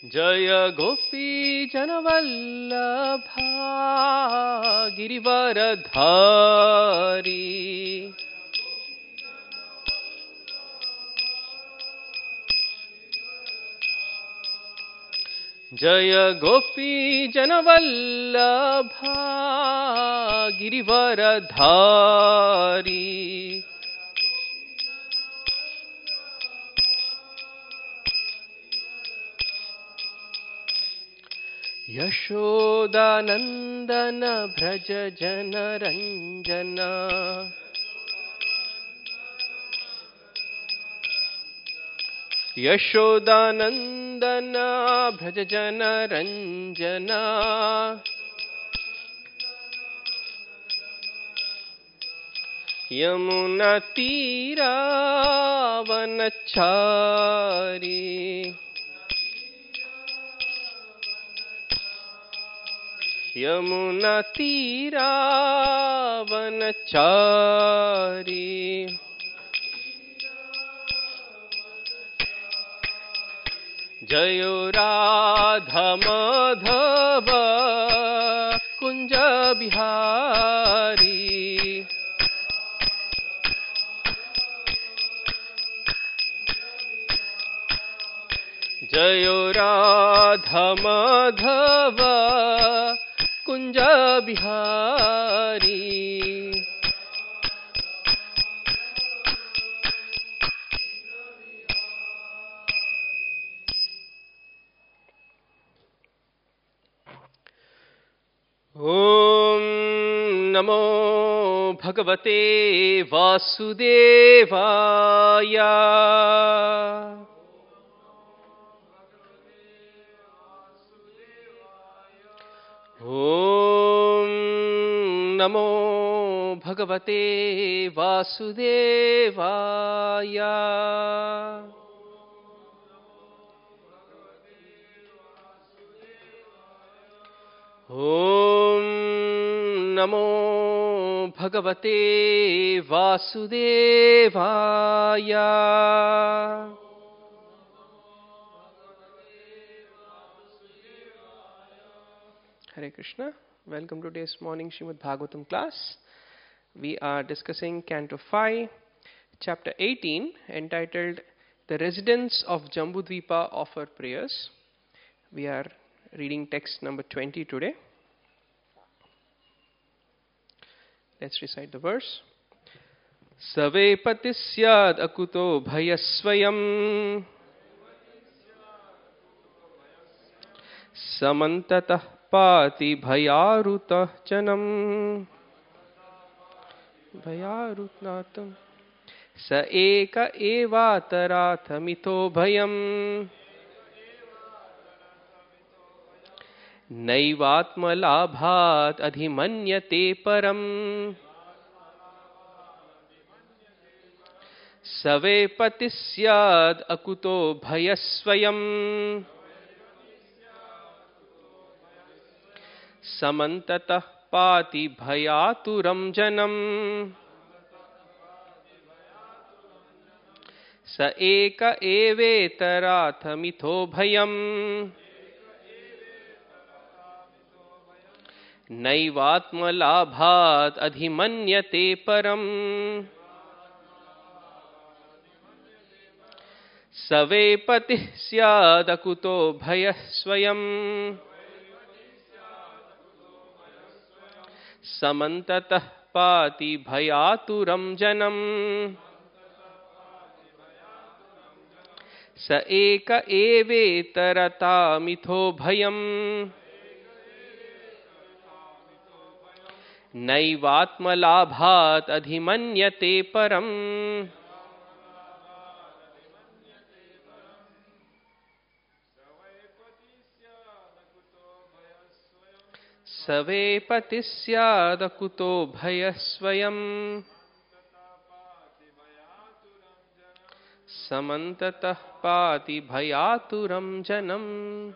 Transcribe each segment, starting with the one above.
जय गोपी जनवल्लभा गिरिवरधारी। जय गोपी जनवल्लभा गिरिवरधारी। यशोदानंदन भ्रज जनरंजन। यशोदानंदन भ्रज जनरंजन। यमुना तीरावनचारी। यमुना तीरावनचारी। जयो राधा माधव कुंज बिहारी। जयो राधा माधव कुंज बिहारी। ओम नमो भगवते वासुदेवाय। ओम नमो भगवते वासुदेवाय। ओम नमो भगवते वासुदेवाय। Hare Krishna. Welcome to today's morning Srimad Bhagavatam class. We are discussing Canto 5, Chapter 18, entitled The Residents of Jambudvipa Offer Prayers. We are reading text number 20 today. Let's recite the verse. Save patisyad akuto bhayasvayam samantatah पाति भयारुतः जनम भयारुतनातम स एक एवातराथ मिथो भयम नैवात्मलाभात् अधिमन्यते परम सवे पति स्याद् अकुतो भयस्वयम् समन्ततः पाति भयातुरं जनम् स एक एवेतराथ मिथो भयम् नैवात्मलाभात् अधिमन्यते परम् सवे पतिः स्यादकुतो भयस्वयम् समन्ततः पाति भयातुरं जनम् स एक एवेतरता मिथो भयम् नैवात्मलाभात् अधिमन्यते परम् सवे पति स्यादकुतो भयस्वयम् समन्ततः पाति भयातुरं जनम्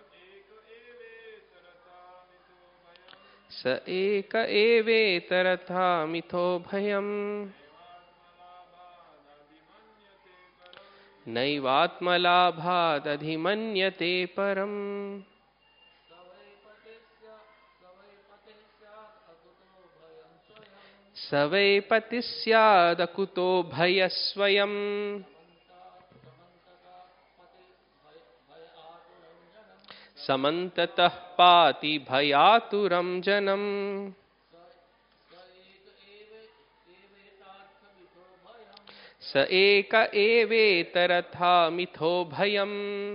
स एक एवेतरथा मिथो भयम् नैवात्मलाभादधिमन्यते परम् स वै पतिः स्यादकुतो भयस्वयम् समन्ततः पाति भयातुरं जनम् स एक एवेतरथा मिथो भयम्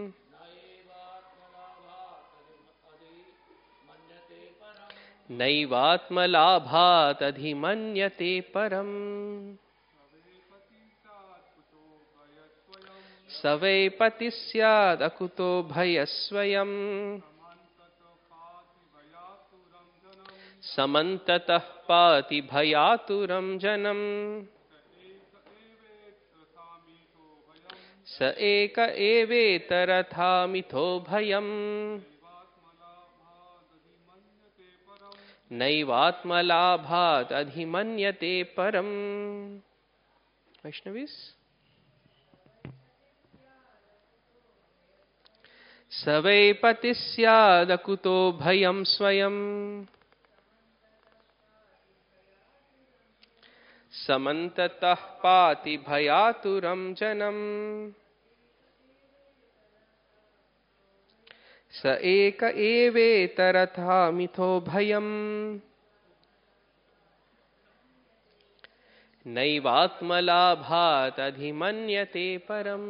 नैवात्मलाभादधिमन्यते परम् स वै पतिः स्यादकुतो भयस्वयम् समन्ततः पाति भयातुरं जनम् स एक एवेतरथा मिथो भयम् नैवात्मलाभादधिमन्यते परम्. Vaishnavis. स वै पतिः स्यादकुतो भयं स्वयम् समन्ततः पाति भयातुरं जनम् स एक एवेतरथा मिथो भयम् नैवात्मलाभादधिमन्यते परम्.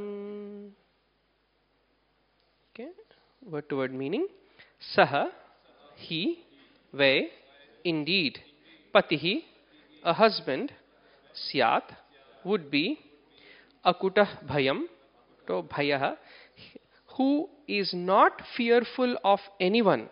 Okay, word to word meaning. Saha, he, vai, indeed, patihi, a husband, syat, would be, akutah bhayam, to bhayah, who is not fearful of anyone,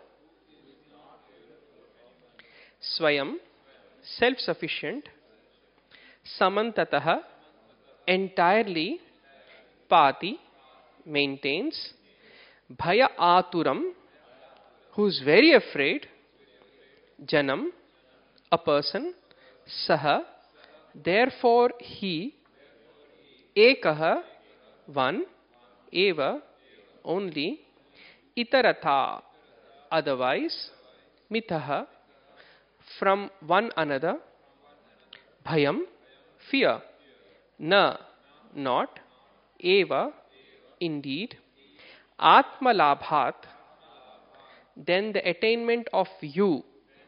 swayam, self-sufficient, samantatah, entirely, pati, maintains, bhaya aturam, who is very afraid, janam, a person, saha, therefore he, ekah, one, eva, only, itaratha, otherwise, mitah, from one another, bhayam, fear, na, not, eva, indeed, atmalabhat, then the attainment of you,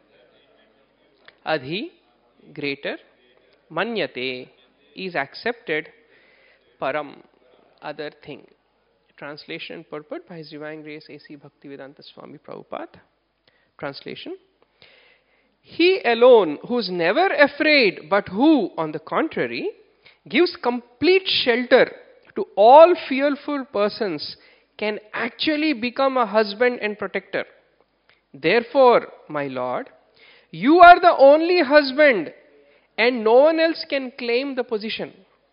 adhi, greater, manyate, is accepted, param, other thing. Translation and purport by His Divine Grace A.C. Bhaktivedanta Swami Prabhupada. Translation. He alone who is never afraid, but who, on the contrary, gives complete shelter to all fearful persons, can actually become a husband and protector. Therefore, my Lord, you are the only husband and no one else can claim the position.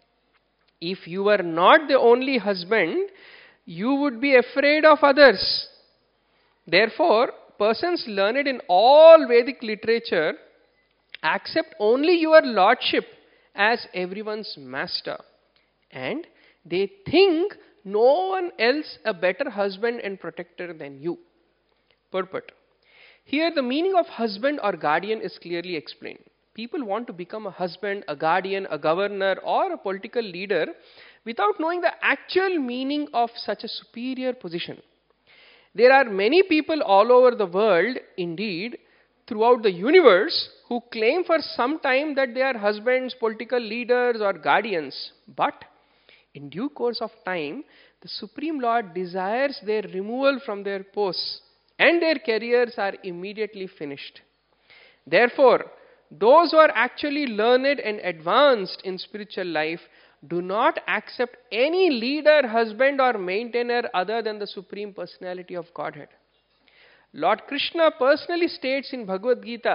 If you were not the only husband, you would be afraid of others. Therefore, persons learned in all Vedic literature accept only your lordship as everyone's master, and they think no one else a better husband and protector than you. Purport. Here the meaning of husband or guardian is clearly explained. People want to become a husband, a guardian, a governor, or a political leader without knowing the actual meaning of such a superior position. There are many people all over the world, indeed, throughout the universe, who claim for some time that they are husbands, political leaders, or guardians. But in due course of time, the Supreme Lord desires their removal from their posts, and their careers are immediately finished. Therefore, those who are actually learned and advanced in spiritual life do not accept any leader, husband, or maintainer other than the Supreme Personality of Godhead. Lord Krishna personally states in Bhagavad Gita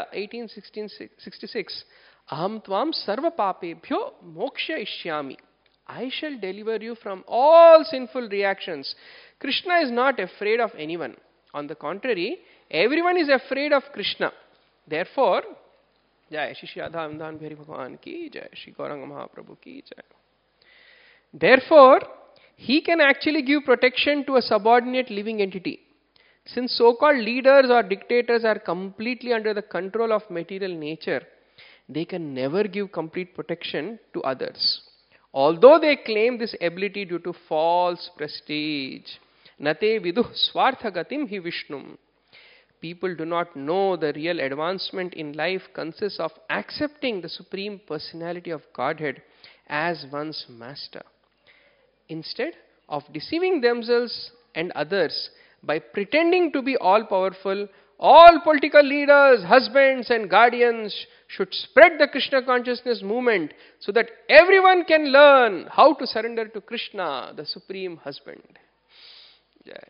18:66, Aham tvam sarva papebhyo moksha ishyami. I shall deliver you from all sinful reactions. Krishna is not afraid of anyone. On the contrary, everyone is afraid of Krishna. Therefore, Jai Shri Shradha Bhari Bhagavan ki Jai, Shri Gauranga Mahaprabhu ki Jai. Therefore, he can actually give protection to a subordinate living entity. Since so-called leaders or dictators are completely under the control of material nature, they can never give complete protection to others. Although they claim this ability due to false prestige. Nate viduh swarthagatim hi Vishnum. People do not know the real advancement in life consists of accepting the Supreme Personality of Godhead as one's master, instead of deceiving themselves and others by pretending to be all powerful. All political leaders, husbands and guardians should spread the Krishna consciousness movement so that everyone can learn how to surrender to Krishna, the Supreme Husband. Jai.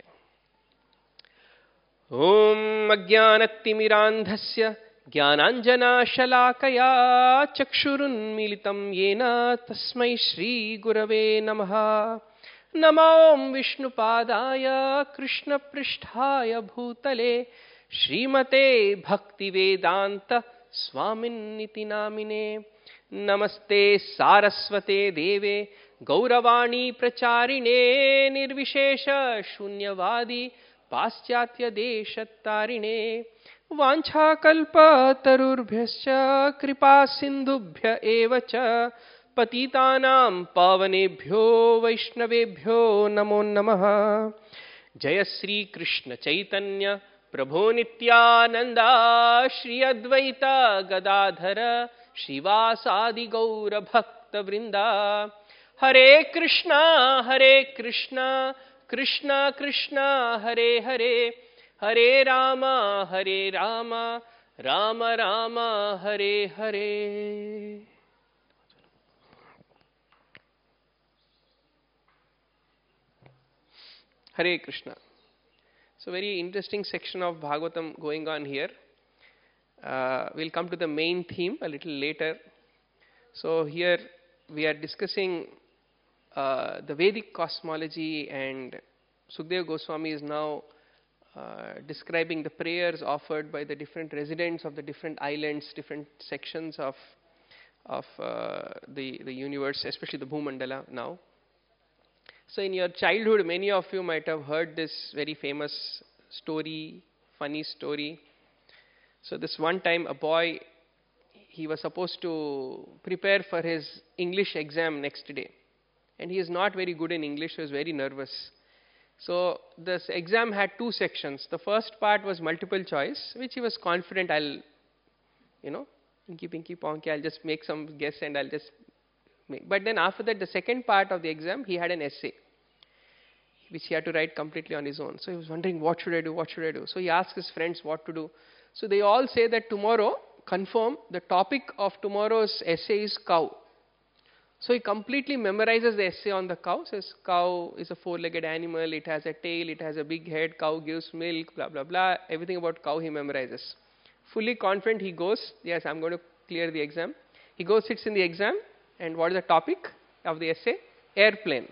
Om Ajnanattimirandhasya Jnananjana Shalakaya Chakshurunmilitam Yena Tasmai Shri Gurave Namaha. Namo Om Vishnupadaya Krishna Pristhaya Bhutale Srimate Bhaktivedanta Swaminiti Namine. Namaste Saraswate Deve Gauravani Pracharine Nirvishesha Shunyavadi Paschatya Deshattarine. Vancha kalpa tarurbhyascha kripa sindubhya evacha patitanam pavanebhyo vaishnavebhyo namo namaha. Jaya Sri Krishna Chaitanya Prabhu Nityananda Shri Advaita Gadadhara Shivasadi Gaura Bhakta Vrinda. Hare Krishna Krishna Krishna Hare Hare, Hare Rama Rama Rama Hare Hare. Hare Krishna. So very interesting section of Bhagavatam going on here. We'll come to the main theme a little later. So here we are discussing the Vedic cosmology, and Sukadeva Goswami is now describing the prayers offered by the different residents of the different islands, different sections of the universe, especially the Bhumandala now. So in your childhood, many of you might have heard this very famous story, funny story. So this one time a boy, he was supposed to prepare for his English exam next day. And he is not very good in English, so he was very nervous. So this exam had two sections. The first part was multiple choice, which he was confident I'll, pinky ponky, I'll just make some guess and I'll just make. But then after that, the second part of the exam, he had an essay, which he had to write completely on his own. So he was wondering, what should I do? So he asked his friends what to do. So they all say that tomorrow, confirm, the topic of tomorrow's essay is cow. So he completely memorizes the essay on the cow. Says cow is a four-legged animal, it has a tail, it has a big head, cow gives milk, blah blah blah. Everything about cow he memorizes. Fully confident he goes, yes, I'm going to clear the exam. He goes, sits in the exam, and what is the topic of the essay? Airplane.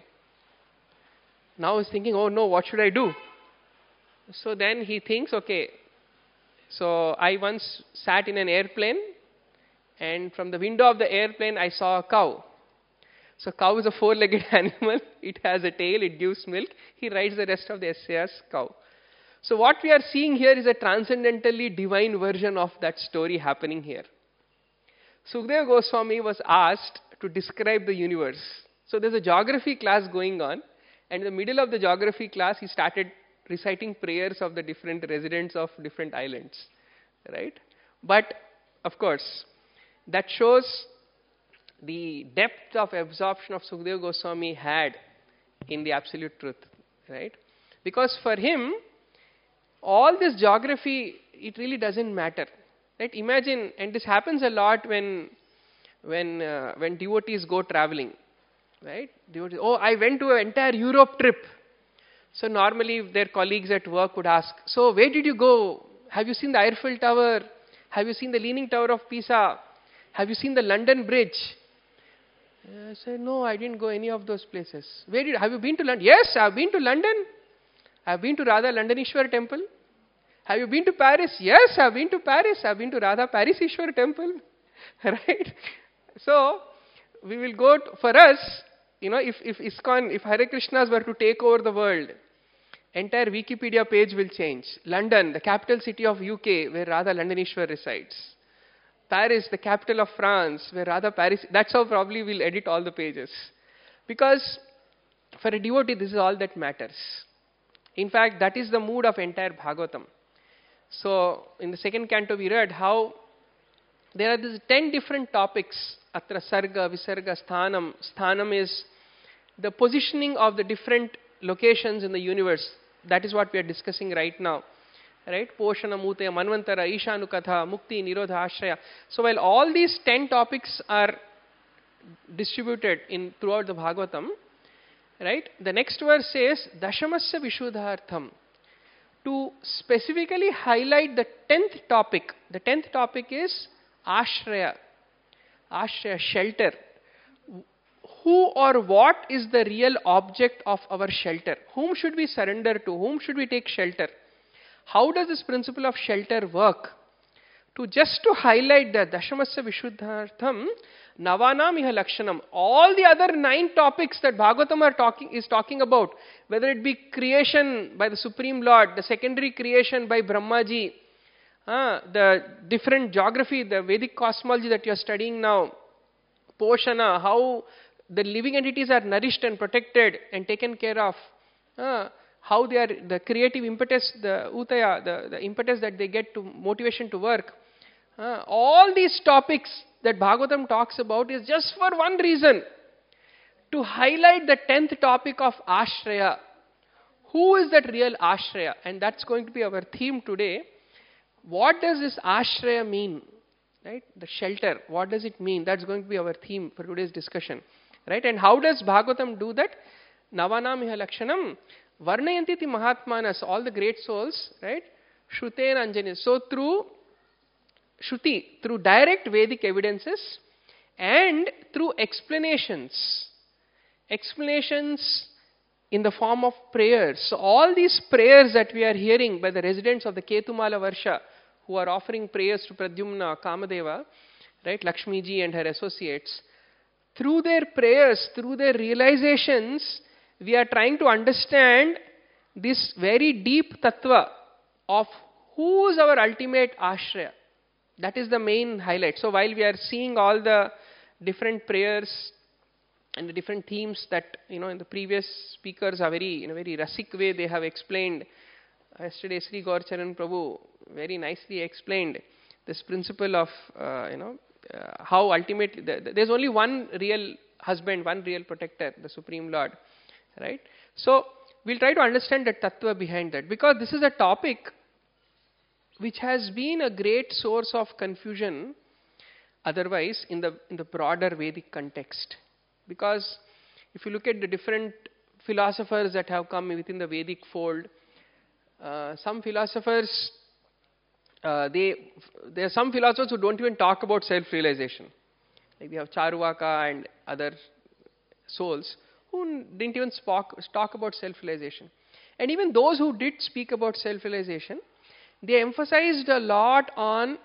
Now he's thinking, oh no, what should I do? So then he thinks, okay, so I once sat in an airplane, and from the window of the airplane I saw a cow. So cow is a four-legged animal, it has a tail, it gives milk. He writes the rest of the essay as cow. So what we are seeing here is a transcendentally divine version of that story happening here. Sukadeva Goswami was asked to describe the universe. So there's a geography class going on, and in the middle of the geography class he started reciting prayers of the different residents of different islands, right? But of course, that shows the depth of absorption of Sukadeva Goswami had in the absolute truth, right? Because for him, all this geography, it really doesn't matter, right? Imagine, and this happens a lot when devotees go traveling, right? Devotees, oh, I went to an entire Europe trip. So normally their colleagues at work would ask, so where did you go? Have you seen the Eiffel Tower? Have you seen the Leaning Tower of Pisa? Have you seen the London Bridge? I said, no, I didn't go any of those places. Have you been to London? Yes, I've been to London. I've been to Radha Landanishwar temple. Have you been to Paris? Yes, I've been to Paris. I've been to Radha Parisishwar temple. Right? So, we will go, for us, if ISKCON, if Hare Krishnas were to take over the world, entire Wikipedia page will change. London, the capital city of UK, where Radha Londonishwar resides. Paris, the capital of France, where Radha Paris, that's how probably we'll edit all the pages. Because for a devotee, this is all that matters. In fact, that is the mood of entire Bhagavatam. So, in the second canto, we read how there are these 10 different topics. Atra Sarga, Visarga, Sthanam. Sthanam is the positioning of the different locations in the universe. That is what we are discussing right now. Right? Poshana, Mutaya, Manvantara, Ishanukatha, Mukti, Nirodha, Ashraya. So while all these 10 topics are distributed throughout the Bhagavatam, right? The next verse says, Dashamasya Vishuddhartham. To specifically highlight the 10th topic. The 10th topic is Ashraya. Ashraya, shelter. Who or what is the real object of our shelter? Whom should we surrender to? Whom should we take shelter? How does this principle of shelter work? Just to highlight the Dashamasya Vishuddhartham, Navanam iha Lakshanam. All the other 9 topics that Bhagavatam is talking about, whether it be creation by the Supreme Lord, the secondary creation by Brahmaji, the different geography, the Vedic cosmology that you are studying now, Poshana, how the living entities are nourished and protected and taken care of, how they are, the creative impetus, the utaya, the impetus that they get to motivation to work. All these topics that Bhagavatam talks about is just for one reason, to highlight the 10th topic of Ashraya. Who is that real Ashraya? And that's going to be our theme today. What does this Ashraya mean? Right? The shelter. What does it mean? That's going to be our theme for today's discussion. Right? And how does Bhagavatam do that? Navanam iha Lakshanam. Varnayantiti Mahatmanas, all the great souls, right? Shruteen Anjani. So through Shruti, through direct Vedic evidences and through explanations in the form of prayers. So all these prayers that we are hearing by the residents of the Ketumala Varsha, who are offering prayers to Pradyumna, Kamadeva, right, Lakshmi ji and her associates, through their prayers, through their realizations, we are trying to understand this very deep tattva of who is our ultimate Ashraya. That is the main highlight. So while we are seeing all the different prayers and the different themes that, in the previous speakers are in a very rasik way they have explained. Yesterday Sri Gauracharan Prabhu very nicely explained this principle of, how ultimately, there's only one real husband, one real protector, the Supreme Lord. Right? So we'll try to understand the tattva behind that, because this is a topic which has been a great source of confusion otherwise in the broader Vedic context. Because if you look at the different philosophers that have come within the Vedic fold, some philosophers, there are some philosophers who don't even talk about self-realization. Like we have Charvaka and other souls who didn't even talk about self-realization. And even those who did speak about self-realization, they emphasized a lot on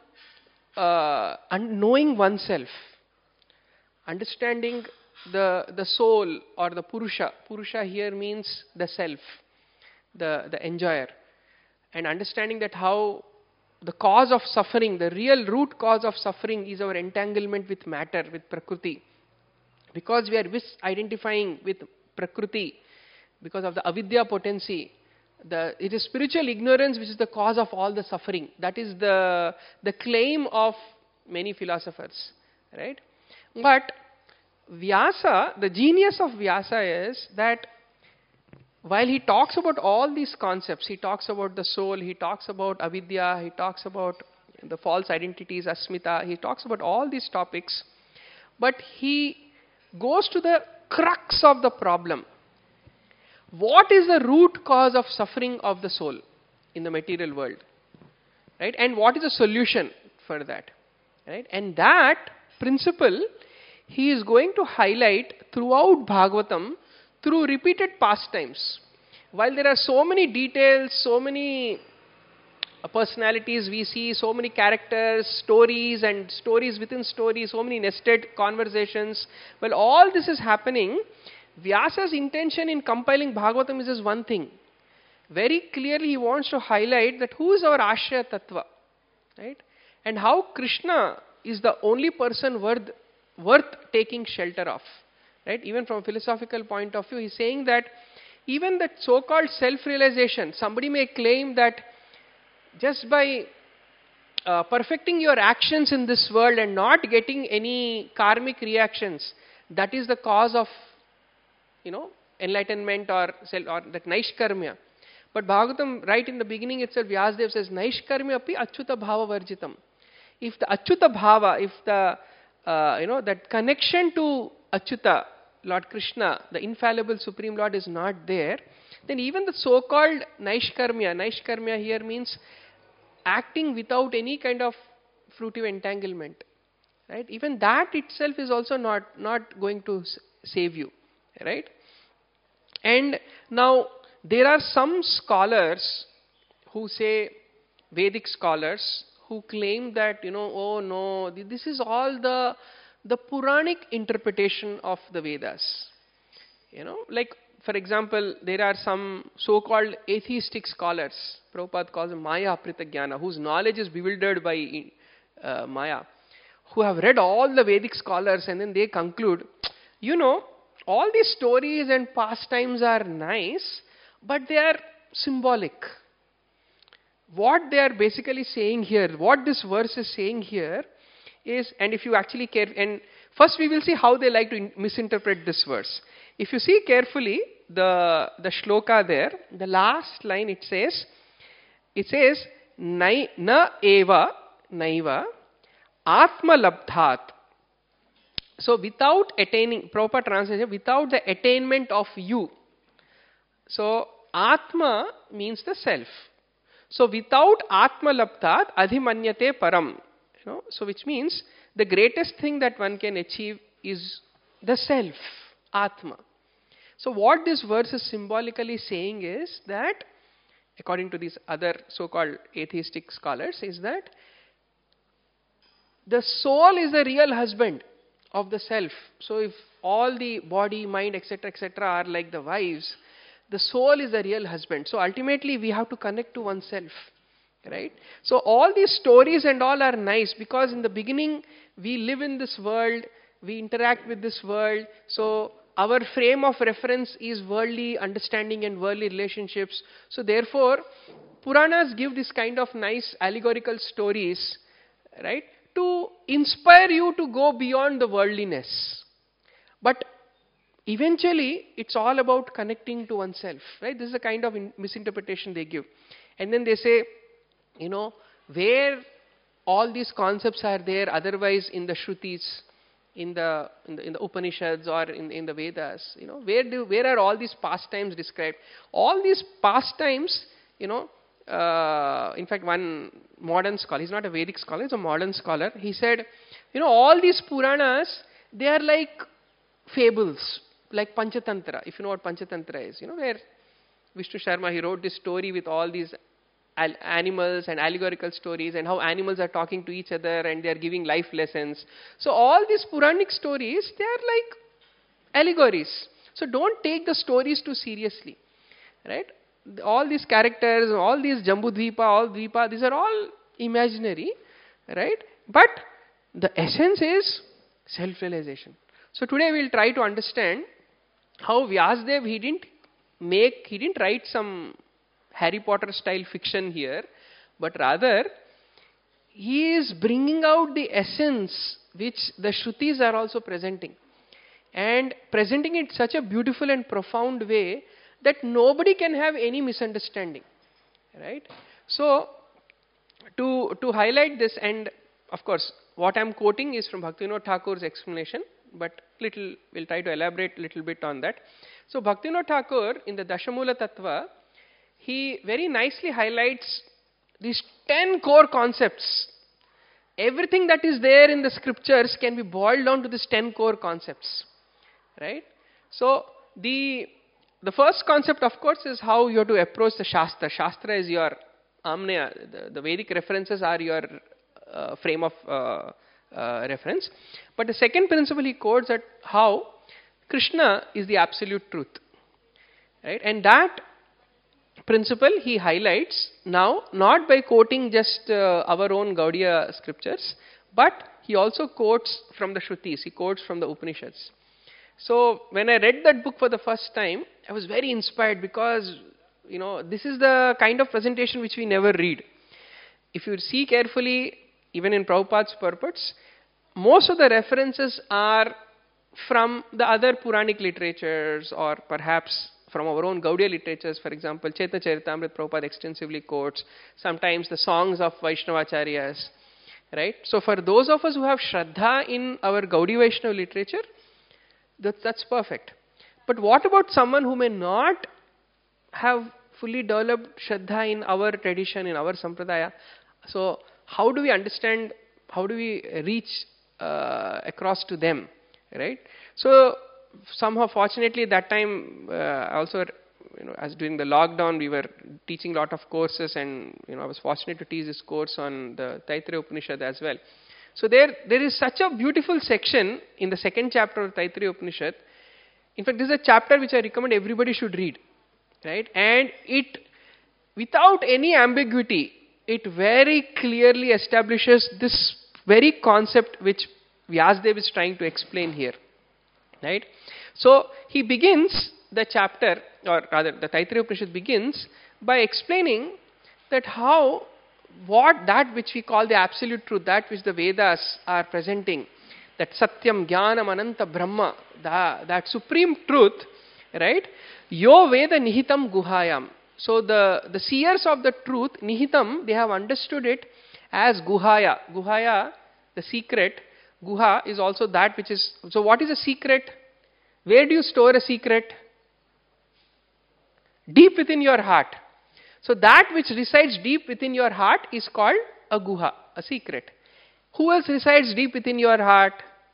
knowing oneself, understanding the soul or the Purusha. Purusha here means the self, the enjoyer, and understanding that how the cause of suffering, the real root cause of suffering is our entanglement with matter, with Prakriti. Because we are misidentifying with Prakriti, because of the avidya potency, it is spiritual ignorance which is the cause of all the suffering. That is the claim of many philosophers, right? But Vyasa, the genius of Vyasa is that while he talks about all these concepts, he talks about the soul, he talks about avidya, he talks about the false identities, asmita, he talks about all these topics, but he goes to the crux of the problem. What is the root cause of suffering of the soul in the material world? Right? And what is the solution for that? Right? And that principle he is going to highlight throughout Bhagavatam through repeated pastimes. While there are so many details, so many personalities we see, so many characters, stories and stories within stories, so many nested conversations, well, all this is happening. Vyasa's intention in compiling Bhagavatam is just one thing. Very clearly he wants to highlight that who is our Ashraya Tattva, right? And how Krishna is the only person worth taking shelter of, right? Even from a philosophical point of view, he's saying that even that so-called self-realization, somebody may claim that just by perfecting your actions in this world and not getting any karmic reactions, that is the cause of, enlightenment or that Naishkarmya. But Bhagavatam, right in the beginning itself, Vyasadeva says, Naishkarmya api achyuta bhava varjitam. If the achyuta bhava, if the, that connection to achyuta, Lord Krishna, the infallible Supreme Lord is not there, then even the so-called Naishkarmya here means acting without any kind of fruitive entanglement, right? Even that itself is also not going to save you, right? And now there are some scholars who say, Vedic scholars, who claim that, oh no, this is all the Puranic interpretation of the Vedas. Like, for example, there are some so-called atheistic scholars, Prabhupada calls them Maya Aprita Jnana, whose knowledge is bewildered by Maya, who have read all the Vedic scholars and then they conclude, all these stories and pastimes are nice, but they are symbolic. What they are basically saying here, what this verse is saying here is, and if you actually care, and first we will see how they like to misinterpret this verse. If you see carefully the shloka there, the last line it says, na eva naiva atma labdhat. So without attaining, proper translation, without the attainment of you. So atma means the self. So without atma labdhat adhimanyate param. So which means the greatest thing that one can achieve is the self, atma. So what this verse is symbolically saying is that, according to these other so-called atheistic scholars, is that the soul is the real husband of the self. So if all the body, mind, etc., are like the wives, the soul is the real husband. So ultimately we have to connect to oneself, right? So all these stories and all are nice because in the beginning we live in this world, we interact with this world. So our frame of reference is worldly understanding and worldly relationships. So therefore, Puranas give this kind of nice allegorical stories, right, to inspire you to go beyond the worldliness. But eventually, it's all about connecting to oneself, right? This is a kind of misinterpretation they give. And then they say, where all these concepts are there, otherwise in the Shrutis, in the Upanishads or in the Vedas, where are all these pastimes described? All these pastimes, in fact, one modern scholar, he's not a Vedic scholar, he's a modern scholar, he said, all these Puranas, they are like fables, like Panchatantra, if you know what Panchatantra is, where Vishnu Sharma, he wrote this story with all these animals and allegorical stories and how animals are talking to each other and they are giving life lessons. So all these Puranic stories, they are like allegories. So don't take the stories too seriously, right? All these characters, all these Jambudvipa, all Dvipa, these are all imaginary, right? But the essence is self-realization. So today we'll try to understand how Vyasadeva, he didn't write some Harry Potter style fiction here, but rather he is bringing out the essence which the Shrutis are also presenting, and presenting it such a beautiful and profound way that nobody can have any misunderstanding, right? So to highlight this, and of course what I am quoting is from Bhaktivinoda Thakur's explanation, but we'll try to elaborate a little bit on that. So Bhaktivinoda Thakur in the Dashamula Tattva, he very nicely highlights these 10 core concepts. Everything that is there in the scriptures can be boiled down to these 10 core concepts, right? So the first concept, of course, is how you have to approach the Shastra. Shastra is your amnaya. The Vedic references are your frame of reference. But the second principle he quotes at how Krishna is the absolute truth. Right? And that principle he highlights now, not by quoting just our own Gaudiya scriptures, but he also quotes from the Shrutis, he quotes from the Upanishads. So when I read that book for the first time, I was very inspired because, this is the kind of presentation which we never read. If you see carefully, even in Prabhupada's purports, most of the references are from the other Puranic literatures or perhaps from our own Gaudiya literatures. For example, Chaitanya Charitamrita Prabhupada extensively quotes, sometimes the songs of Vaishnavacharyas. Right? So for those of us who have Shraddha in our Gaudiya Vaishnava literature, that's perfect. But what about someone who may not have fully developed Shraddha in our tradition, in our Sampradaya? So how do we understand, how do we reach across to them? Right? So somehow, fortunately, that time also, as during the lockdown, we were teaching a lot of courses, and I was fortunate to teach this course on the Taittiriya Upanishad as well. So there is such a beautiful section in the second chapter of Taittiriya Upanishad. In fact, this is a chapter which I recommend everybody should read, right? And it, without any ambiguity, it very clearly establishes this very concept which Vyasadeva is trying to explain here, right? So he begins the chapter, or rather the Taittiriya Upanishad begins by explaining that that which we call the absolute truth, that which the Vedas are presenting, that Satyam, Jnanam, Ananta, Brahma, that supreme truth, right? Yo Veda Nihitam Guhayam. So the seers of the truth, Nihitam, they have understood it as Guhaya. Guhaya, the secret. Guha is also that which is, so what is a secret? Where do you store a secret? Deep within your heart. So that which resides deep within your heart is called a guha, a secret. Who else resides deep within your heart?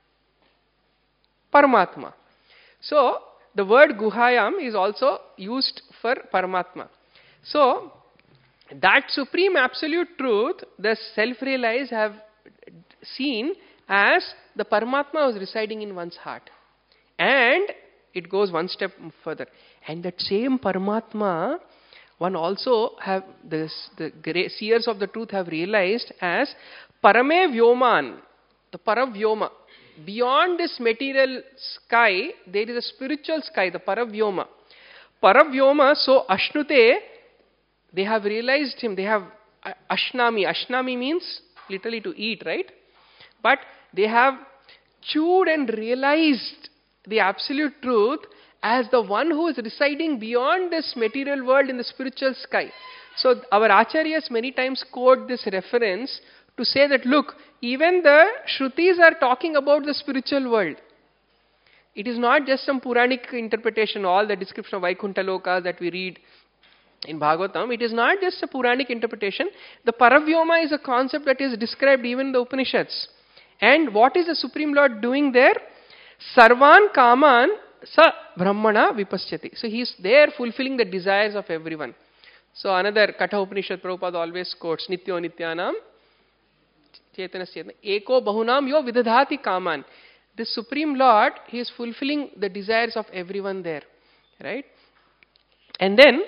Paramatma. So the word guhayam is also used for Paramatma. So that supreme absolute truth, the self-realized have seen as the Paramatma was residing in one's heart. And it goes one step further. And that same Paramatma, one also have the seers of the truth have realized as Parame Vyoman, the Paravyoma. Beyond this material sky, there is a spiritual sky, the Paravyoma. Paravyoma, so Ashnute, they have realized him, they have Ashnami. Ashnami means literally to eat, right? But they have chewed and realized the absolute truth as the one who is residing beyond this material world in the spiritual sky. So our acharyas many times quote this reference to say that, look, even the Shrutis are talking about the spiritual world. It is not just some Puranic interpretation, all the description of Vaikuntha Lokas that we read in Bhagavatam. It is not just a Puranic interpretation. The Paravyoma is a concept that is described even in the Upanishads. And what is the Supreme Lord doing there? Sarvan Kaman Sa Brahmana Vipasyati. So he is there fulfilling the desires of everyone. So another Katha Upanishad Prabhupada always quotes, Nityo Nityanam Chetanasya Eko Bahunam Yo Vidadhati Kaman. The Supreme Lord, he is fulfilling the desires of everyone there. Right? And then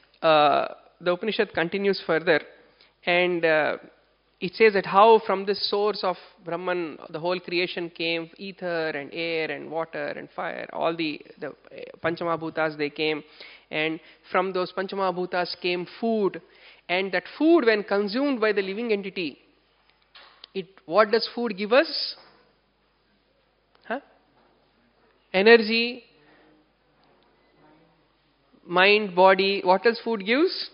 the Upanishad continues further, and it says that how from this source of Brahman, the whole creation came, ether and air and water and fire, all the Panchamahabhutas, they came, and from those Panchamahabhutas came food, and that food, when consumed by the living entity, what does food give us? Energy, mind, body. What else food gives?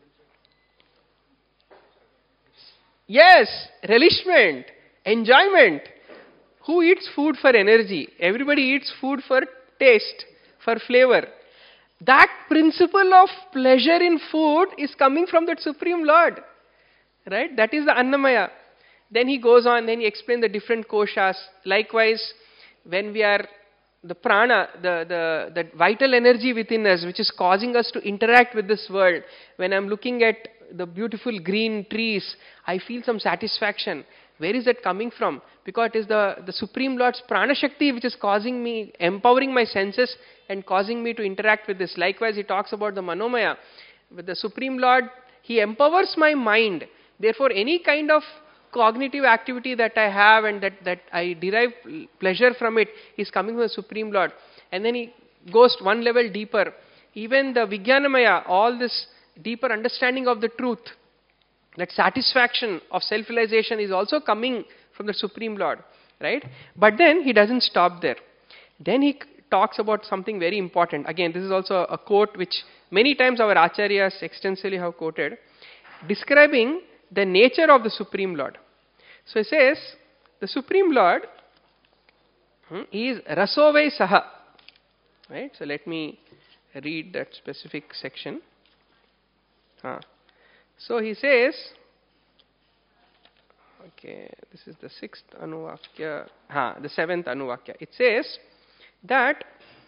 Yes, relishment, enjoyment. Who eats food for energy? Everybody eats food for taste, for flavor. That principle of pleasure in food is coming from that Supreme Lord. Right? That is the Annamaya. Then he goes on, then he explains the different koshas. Likewise, when we are the prana, the vital energy within us, which is causing us to interact with this world. When I'm looking at the beautiful green trees, I feel some satisfaction. Where is that coming from? Because it is the Supreme Lord's Prana Shakti which is causing me, empowering my senses and causing me to interact with this. Likewise, he talks about the Manomaya. With the Supreme Lord, he empowers my mind. Therefore, any kind of cognitive activity that I have and that I derive pleasure from it is coming from the Supreme Lord. And then he goes one level deeper. Even the Vijnanamaya, all this deeper understanding of the truth, that satisfaction of self-realization is also coming from the Supreme Lord, right? But then he doesn't stop there. Then he talks about something very important. Again, this is also a quote which many times our acharyas extensively have quoted, describing the nature of the Supreme Lord. So he says, the Supreme Lord is Rasovai Saha. Right? So let me read that specific section. So he says, okay, this is the 6th Anuvakya, the 7th Anuvakya. It says that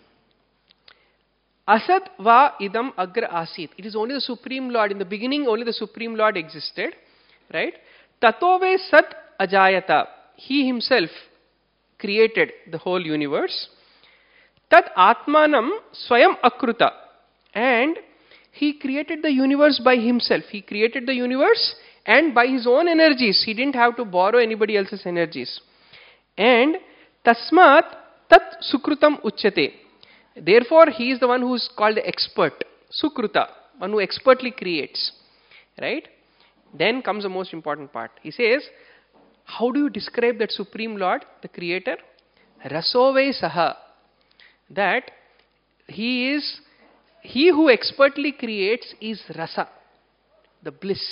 Asat va idam agra asit. It is only the Supreme Lord. In the beginning, only the Supreme Lord existed. Right? Tatove sat ajayata. He himself created the whole universe. Tat atmanam swayam akruta. And he created the universe by himself. He created the universe and by his own energies. He didn't have to borrow anybody else's energies. And tasmat tat sukrutam uchyate. Therefore, he is the one who is called the expert. Sukruta, one who expertly creates. Right? Then comes the most important part. He says, how do you describe that Supreme Lord, the Creator? Rasovai Saha. That he who expertly creates is rasa, the bliss.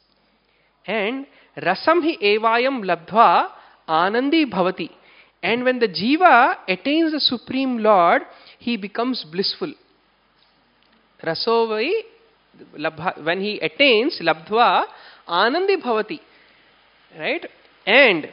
And rasam hi evayam labdva anandi bhavati. And when the jiva attains the Supreme Lord, he becomes blissful. Rasovai, when he attains labdva anandi bhavati. Right? And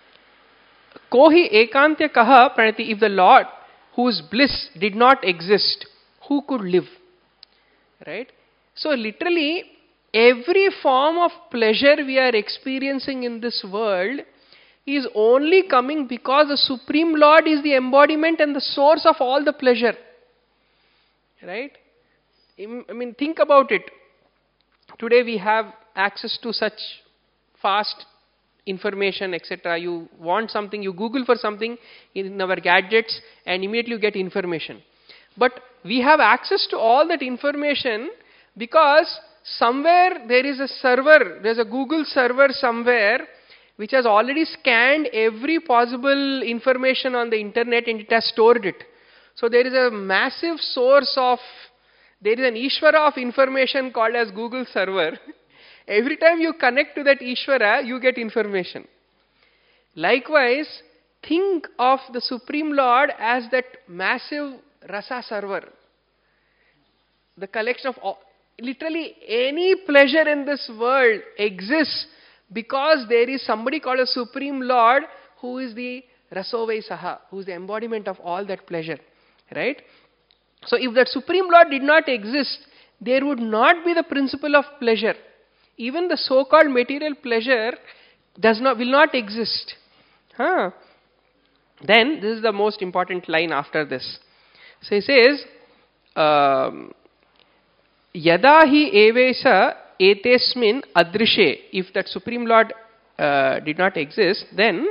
kohi ekantya kaha pranati. If the Lord, whose bliss did not exist, who could live? Right? So literally, every form of pleasure we are experiencing in this world is only coming because the Supreme Lord is the embodiment and the source of all the pleasure. Right? I mean, think about it. Today we have access to such fast information, etc. You want something, you Google for something in our gadgets and immediately you get information. But we have access to all that information because somewhere there is a server, there's a Google server somewhere which has already scanned every possible information on the internet and it has stored it. So there is a massive source of, there is an Ishvara of information called as Google server. Every time you connect to that Ishvara, you get information. Likewise, think of the Supreme Lord as that massive rasa server. The collection of all, literally any pleasure in this world exists because there is somebody called a Supreme Lord who is the Rasovai Saha, who is the embodiment of all that pleasure. Right? So if that Supreme Lord did not exist, there would not be the principle of pleasure. Even the so-called material pleasure will not exist. Then, this is the most important line after this. So he says, Yada hi evesa etesmin adrishe. If that Supreme Lord did not exist, then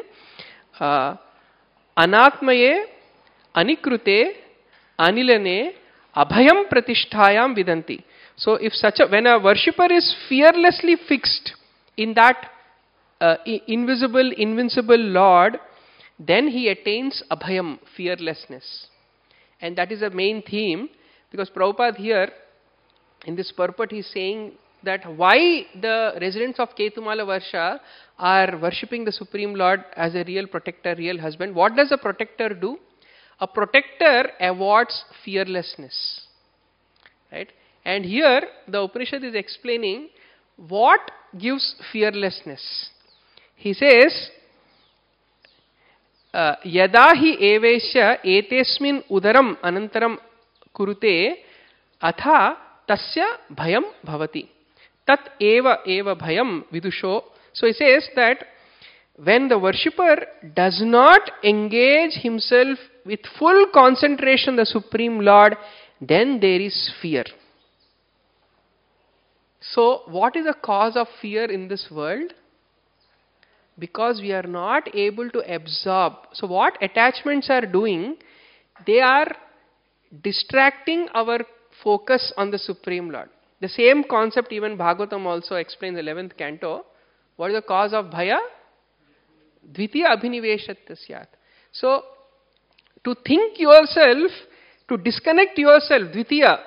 anatmaye anikrute anilane abhayam pratisthayam vidanti. So if when a worshipper is fearlessly fixed in that invisible, invincible Lord, then he attains abhayam, fearlessness. And that is the main theme, because Prabhupada here, in this purport, he is saying that why the residents of Ketumala Varsha are worshipping the Supreme Lord as a real protector, real husband. What does a protector do? A protector awards fearlessness. Right? And here, the Upanishad is explaining what gives fearlessness. He says, Yada hi evesya etesmin udaram anantaram kurute atha tasya bhayam bhavati. Tat eva bhayam vidusho. So he says that when the worshipper does not engage himself with full concentration the Supreme Lord, then there is fear. So, what is the cause of fear in this world? Because we are not able to absorb. So, what attachments are doing? They are distracting our focus on the Supreme Lord. The same concept even Bhagavatam also explains, 11th canto. What is the cause of bhaya? Dvitiya abhiniveshatta syat. So, to think yourself, to disconnect yourself, Dvitiya,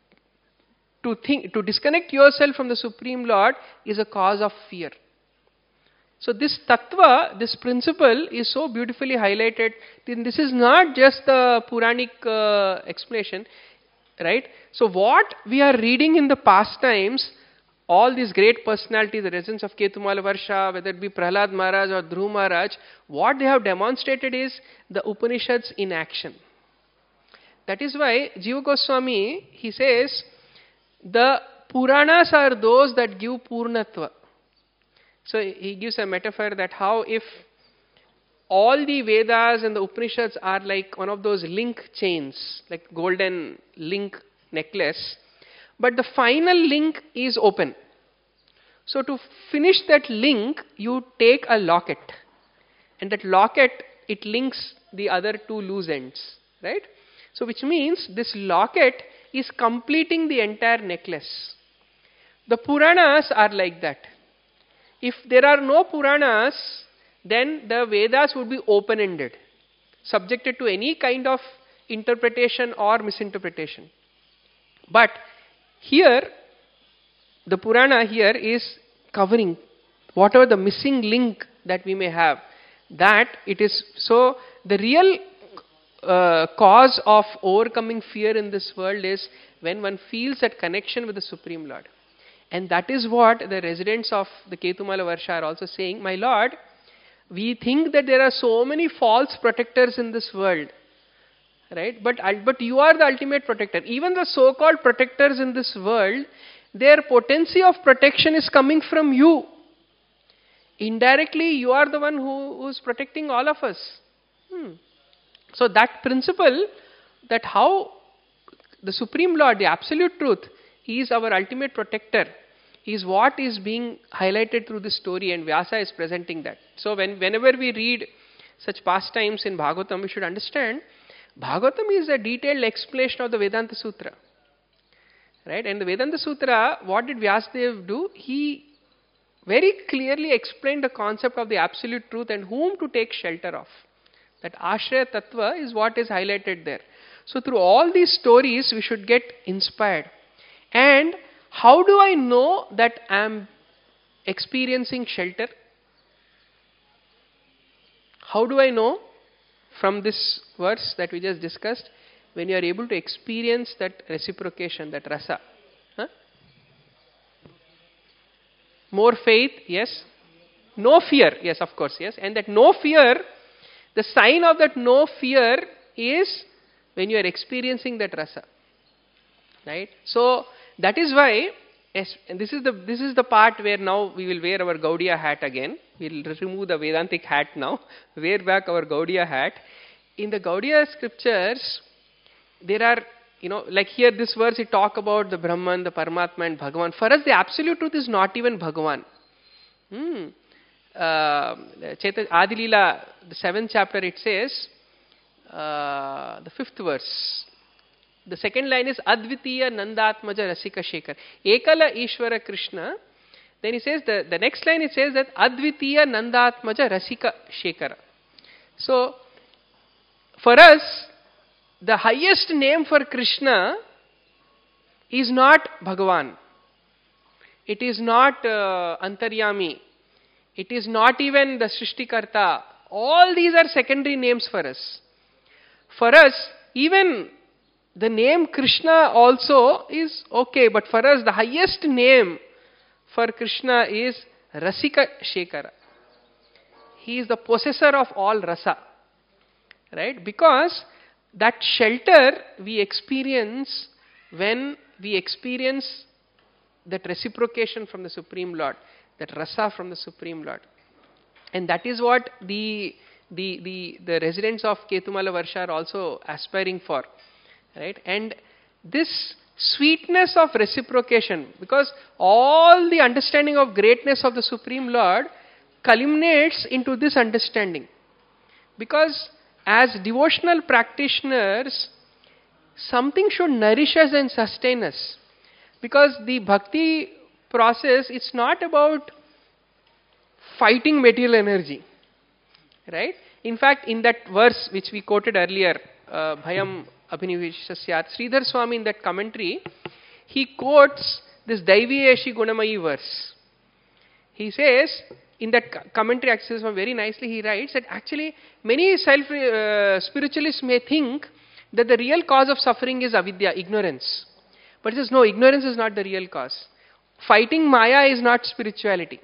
to disconnect yourself from the Supreme Lord is a cause of fear. So this tattva, this principle is so beautifully highlighted. This is not just the Puranic explanation, right? So what we are reading in the past times, all these great personalities, the residents of Ketumala Varsha, whether it be Prahlad Maharaj or Dhruv Maharaj, what they have demonstrated is the Upanishads in action. That is why Jiva Goswami, he says, the Puranas are those that give Purnatva. So he gives a metaphor that how if all the Vedas and the Upanishads are like one of those link chains, like golden link necklace, but the final link is open. So to finish that link, you take a locket. And that locket, it links the other two loose ends, right? So which means this locket is completing the entire necklace. The Puranas are like that. If there are no Puranas, then the Vedas would be open-ended, subjected to any kind of interpretation or misinterpretation. But here, the Purana here is covering whatever the missing link that we may have. That it is, so the real cause of overcoming fear in this world is when one feels that connection with the Supreme Lord. And that is what the residents of the Ketumala Varsha are also saying. My Lord, we think that there are so many false protectors in this world, right? But you are the ultimate protector. Even the so-called protectors in this world, their potency of protection is coming from you. Indirectly, you are the one who is protecting all of us. So that principle, that how the Supreme Lord, the Absolute Truth, He is our ultimate protector, is what is being highlighted through this story, and Vyasa is presenting that. So whenever we read such pastimes in Bhagavatam, we should understand Bhagavatam is a detailed explanation of the Vedanta Sutra. Right? And the Vedanta Sutra, what did Vyasadeva do? He very clearly explained the concept of the Absolute Truth and whom to take shelter of. That Ashraya Tattva is what is highlighted there. So through all these stories, we should get inspired. And how do I know that I am experiencing shelter? How do I know from this verse that we just discussed, when you are able to experience that reciprocation, that rasa? More faith, yes. No fear, yes, of course, yes. And that no fear, the sign of that no fear is when you are experiencing that rasa. Right? So that is why, and this is the part where now we will wear our Gaudiya hat again. We will remove the Vedantic hat now, wear back our Gaudiya hat. In the Gaudiya scriptures, there are, like here this verse, it talk about the Brahman, the Paramatma and Bhagavan. For us, the Absolute Truth is not even Bhagavan. Adilila, the 7th chapter, it says, the 5th verse. The second line is Advitiya Nandatmaja Rasika Shekhar. Ekala Ishvara Krishna. Then he says, the next line it says that Advitiya Nandatmaja Rasika Shekhara. So, for us, the highest name for Krishna is not Bhagavan. It is not Antaryami. It is not even the Srishtikarta. All these are secondary names for us. For us, even the name Krishna also is okay, but for us the highest name for Krishna is Rasika Shekhara. He is the possessor of all rasa. Right? Because that shelter we experience when we experience that reciprocation from the Supreme Lord, that rasa from the Supreme Lord. And that is what the residents of Ketumala Varsha are also aspiring for, right? And this sweetness of reciprocation, because all the understanding of greatness of the Supreme Lord culminates into this understanding. Because as devotional practitioners, something should nourish us and sustain us. Because the bhakti process, it's not about fighting material energy, right? In fact, in that verse which we quoted earlier, Bhayam Abhiniveshasyat, Sridhar Swami in that commentary, he quotes this Daiviyeshi Gunamayi verse. He says, in that commentary access very nicely, he writes that actually many spiritualists may think that the real cause of suffering is avidya, ignorance. But he says, no, ignorance is not the real cause. Fighting Maya is not spirituality.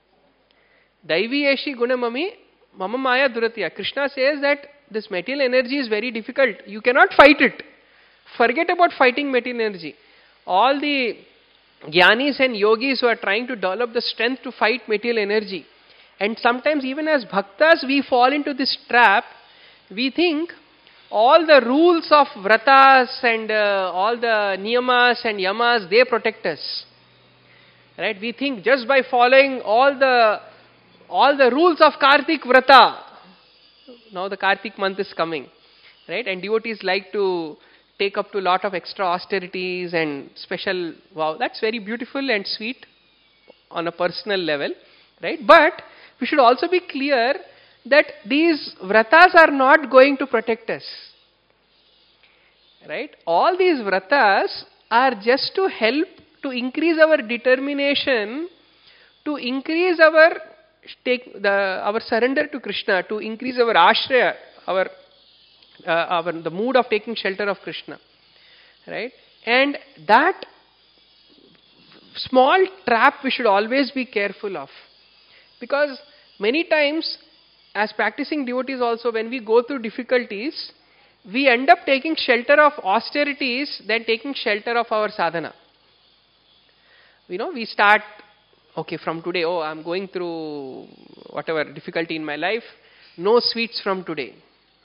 Daiviyeshi Gunamami Mama Maya Duratya. Krishna says that this material energy is very difficult. You cannot fight it. Forget about fighting material energy. All the Jnanis and yogis who are trying to develop the strength to fight material energy. And sometimes even as bhaktas we fall into this trap. We think all the rules of vratas and all the niyamas and yamas, they protect us. Right? We think just by following all the rules of Kartik Vrata. Now the Kartik month is coming. Right? And devotees like to take up to a lot of extra austerities and special, wow, that's very beautiful and sweet on a personal level, right? But we should also be clear that these vratas are not going to protect us, right? All these vratas are just to help to increase our determination, to increase our surrender to Krishna, to increase our ashraya, the mood of taking shelter of Krishna, right? And that small trap we should always be careful of, because many times as practicing devotees also, when we go through difficulties, we end up taking shelter of austerities than taking shelter of our sadhana. We start, okay, from today, I'm going through whatever difficulty in my life, no sweets from today.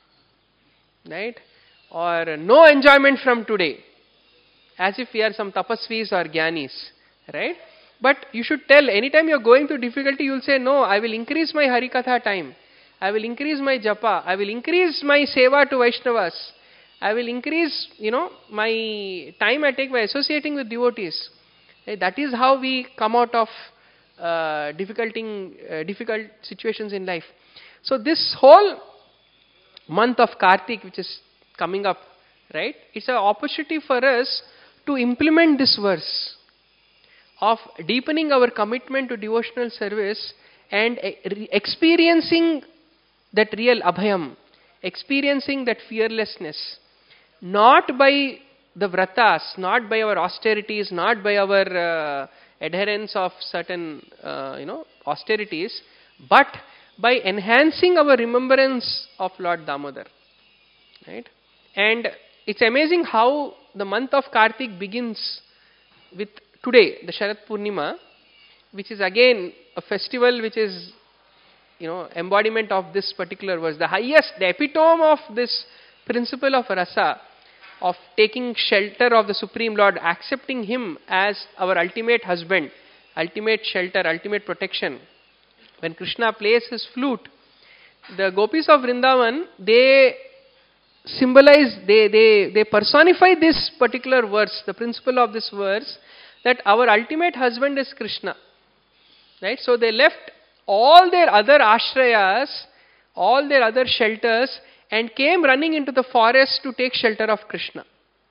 Right? Or no enjoyment from today. As if we are some tapasvis or jnanis. Right? But you should tell, anytime you are going through difficulty, you will say, no, I will increase my Harikatha time. I will increase my japa. I will increase my seva to Vaishnavas. I will increase, my time I take by associating with devotees. That is how we come out of difficult situations in life. So this whole month of Kartik, which is coming up, right? It's an opportunity for us to implement this verse of deepening our commitment to devotional service and experiencing that real abhayam, experiencing that fearlessness, not by the vratas, not by our austerities, not by our adherence of certain, austerities, but by enhancing our remembrance of Lord Damodar. Right? And it's amazing how the month of Kartik begins with today, the Sharat Purnima, which is again a festival which is, embodiment of this particular verse. The highest, the epitome of this principle of rasa, of taking shelter of the Supreme Lord, accepting Him as our ultimate husband, ultimate shelter, ultimate protection. When Krishna plays his flute, the gopis of Vrindavan, they symbolize, they personify this particular verse, the principle of this verse, that our ultimate husband is Krishna. Right? So they left all their other ashrayas, all their other shelters, and came running into the forest to take shelter of Krishna.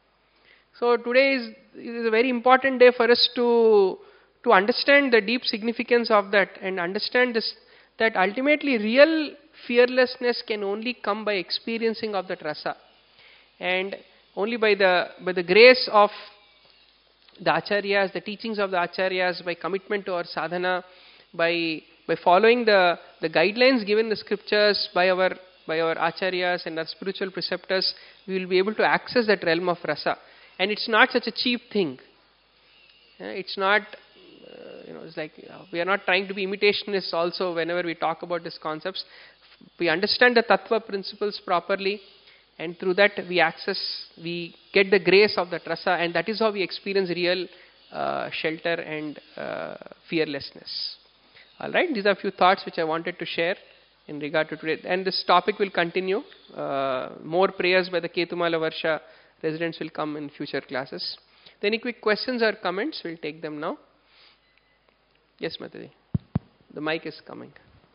So today is a very important day for us to understand the deep significance of that and understand this, that ultimately real fearlessness can only come by experiencing of that rasa. And only by the grace of the acharyas, the teachings of the acharyas, by commitment to our sadhana, by following the guidelines given in the scriptures by our acharyas and our spiritual preceptors, we will be able to access that realm of rasa. And it's not such a cheap thing. It's not it's like we are not trying to be imitationists also whenever we talk about these concepts. We understand the tattva principles properly, and through that we get the grace of that rasa, and that is how we experience real shelter and fearlessness. Alright, these are a few thoughts which I wanted to share in regard to today. And this topic will continue. More prayers by the Ketumala Varsha residents will come in future classes. Any quick questions or comments? We'll take them now. Yes, Mataji. The mic is coming.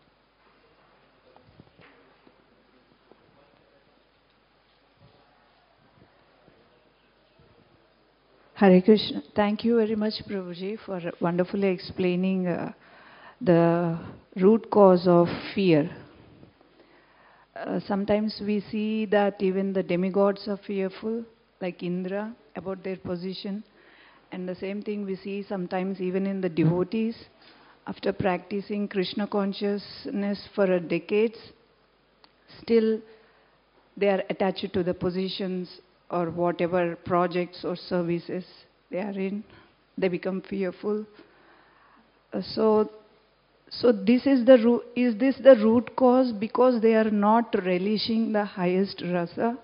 Hare Krishna. Thank you very much, Prabhuji, for wonderfully explaining the root cause of fear. Sometimes we see that even the demigods are fearful, like Indra, about their position. And the same thing we see sometimes even in the devotees. After practicing Krishna consciousness for decades, still they are attached to the positions or whatever projects or services they are in. They become fearful. So this is is this the root cause because they are not relishing the highest rasa?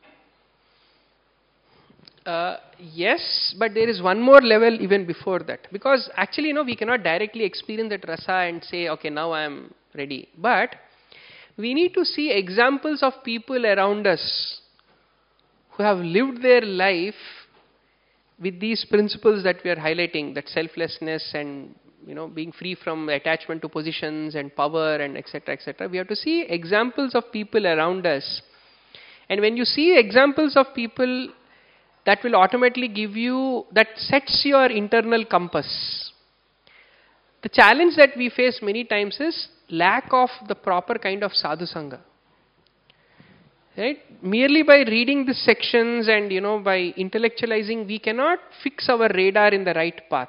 Yes, but there is one more level even before that. Because actually, we cannot directly experience that rasa and say, okay, now I am ready. But we need to see examples of people around us who have lived their life with these principles that we are highlighting, that selflessness and being free from attachment to positions and power and etc., etc. We have to see examples of people around us. And when you see examples of people, that will automatically that sets your internal compass. The challenge that we face many times is lack of the proper kind of sadhu sangha. Right? Merely by reading the sections and by intellectualizing, we cannot fix our radar in the right path.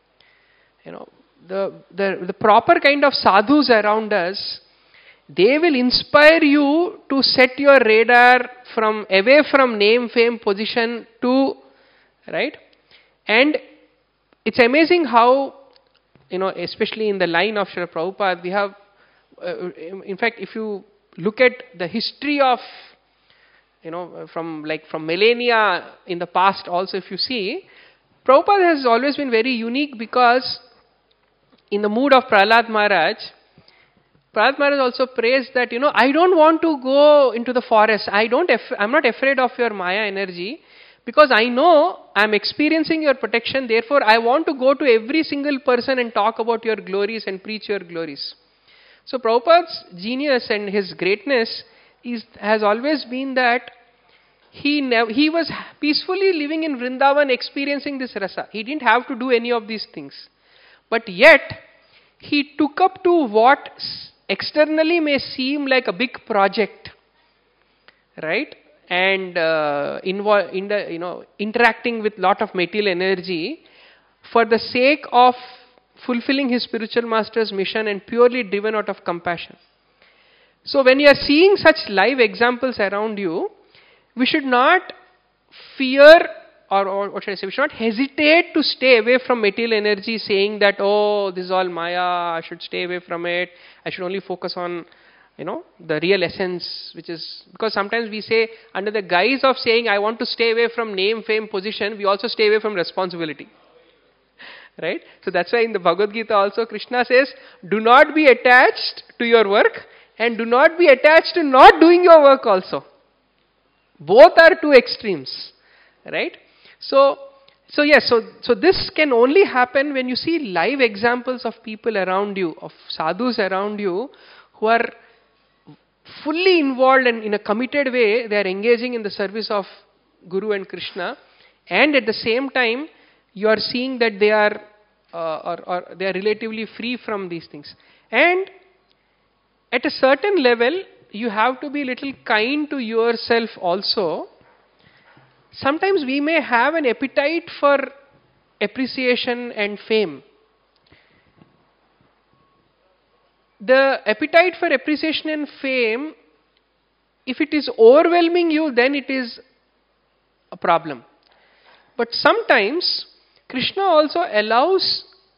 The proper kind of sadhus around us, they will inspire you to set your radar away from name, fame, position to, right? And it's amazing how, especially in the line of Srila Prabhupada, we have, in fact, if you look at the history of, from millennia in the past also, if you see, Prabhupada has always been very unique because in the mood of Prahlad Maharaj also praised that, I don't want to go into the forest. I'm not afraid of your Maya energy because I know I'm experiencing your protection. Therefore, I want to go to every single person and talk about your glories and preach your glories. So Prabhupada's genius and his greatness has always been that he was peacefully living in Vrindavan experiencing this rasa. He didn't have to do any of these things. But yet, he took up to what externally may seem like a big project, right? And interacting with lot of material energy for the sake of fulfilling his spiritual master's mission and purely driven out of compassion. So when you are seeing such live examples around you, we should not fear or what should I say, we should not hesitate to stay away from material energy saying that, oh, this is all Maya, I should stay away from it, I should only focus on, the real essence, which is, because sometimes we say, under the guise of saying, I want to stay away from name, fame, position, we also stay away from responsibility. Right? So that's why in the Bhagavad Gita also, Krishna says, do not be attached to your work and do not be attached to not doing your work also. Both are two extremes. Right? So this can only happen when you see live examples of people around you, of sadhus around you, who are fully involved and in a committed way, they are engaging in the service of Guru and Krishna, and at the same time, you are seeing that they are they are relatively free from these things. And at a certain level, you have to be little kind to yourself also. Sometimes we may have an appetite for appreciation and fame. The appetite for appreciation and fame, if it is overwhelming you, then it is a problem. But sometimes Krishna also allows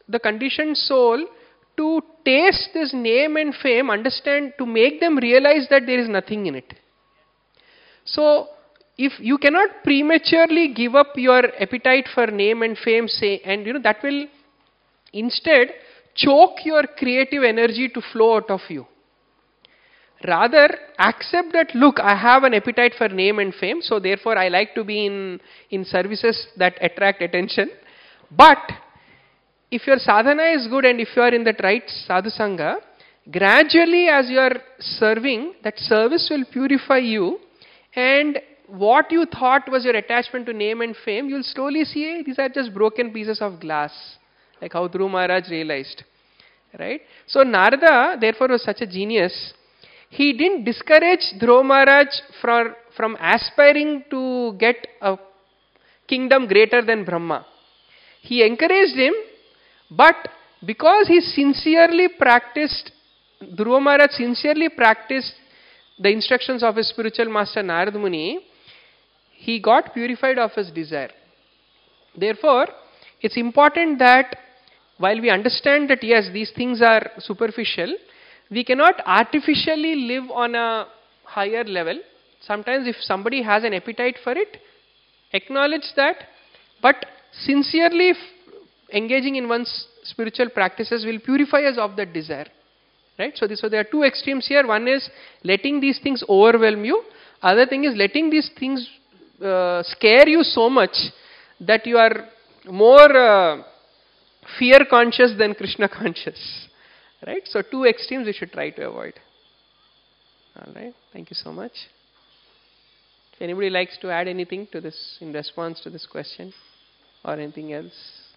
the conditioned soul to taste this name and fame, understand, to make them realize that there is nothing in it. So, if you cannot prematurely give up your appetite for name and fame, say, and that will instead choke your creative energy to flow out of you. Rather, accept that, look, I have an appetite for name and fame, so therefore I like to be in services that attract attention. But, if your sadhana is good and if you are in that right sadhu sangha, gradually as you are serving, that service will purify you, and what you thought was your attachment to name and fame, you will slowly see, hey, these are just broken pieces of glass, like how Dhruva Maharaj realized. Right? So Narada, therefore, was such a genius. He didn't discourage Dhruva Maharaj from aspiring to get a kingdom greater than Brahma. He encouraged him, but because he sincerely practiced, Dhruva Maharaj sincerely practiced the instructions of his spiritual master Narada Muni, he got purified of his desire. Therefore, it's important that while we understand that yes, these things are superficial, we cannot artificially live on a higher level. Sometimes if somebody has an appetite for it, acknowledge that, but sincerely engaging in one's spiritual practices will purify us of that desire. Right? So there are two extremes here. One is letting these things overwhelm you. Other thing is letting these things scare you so much that you are more fear conscious than Krishna conscious. Right? So two extremes we should try to avoid. Alright, thank you so much. If anybody likes to add anything to this in response to this question or anything else.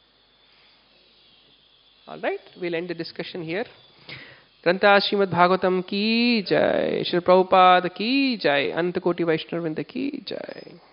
Alright, we'll end the discussion here. Grantha Srimad Bhagavatam ki jai, Srila Prabhupada ki jai, Ananta Koti Vaishnava Vrinda ki jai.